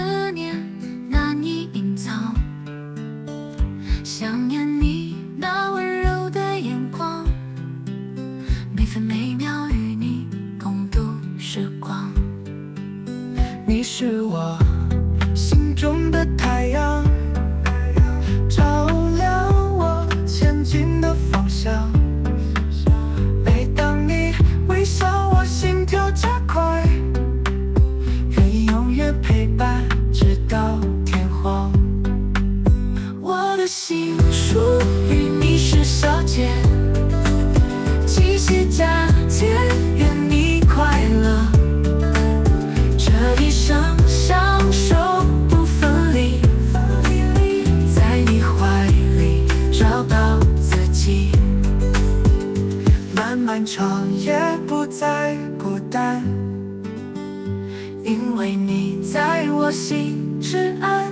思念难以隐藏，想念你那温柔的眼光，每分每秒与你共度时光。 你是我心中的太阳，照亮我前进的方向。每当你微笑，我心跳加快，愿意永远陪伴直到天荒。 我的心属于你是小姐，七夕佳节愿你快乐，这一生相守不分离，在你怀里找到自己。 漫漫长夜不再孤单， 因为你在我心之安。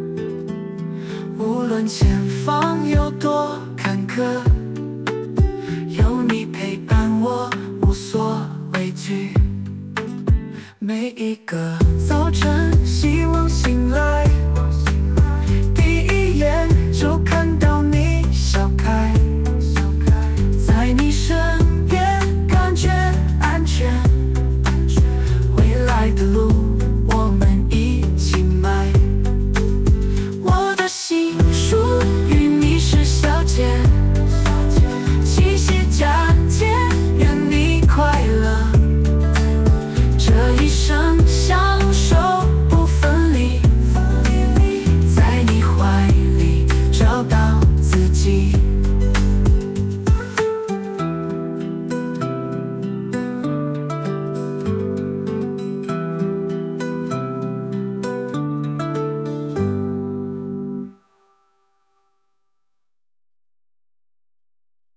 无论前方有多坎坷，有你陪伴我无所畏惧。每一个早晨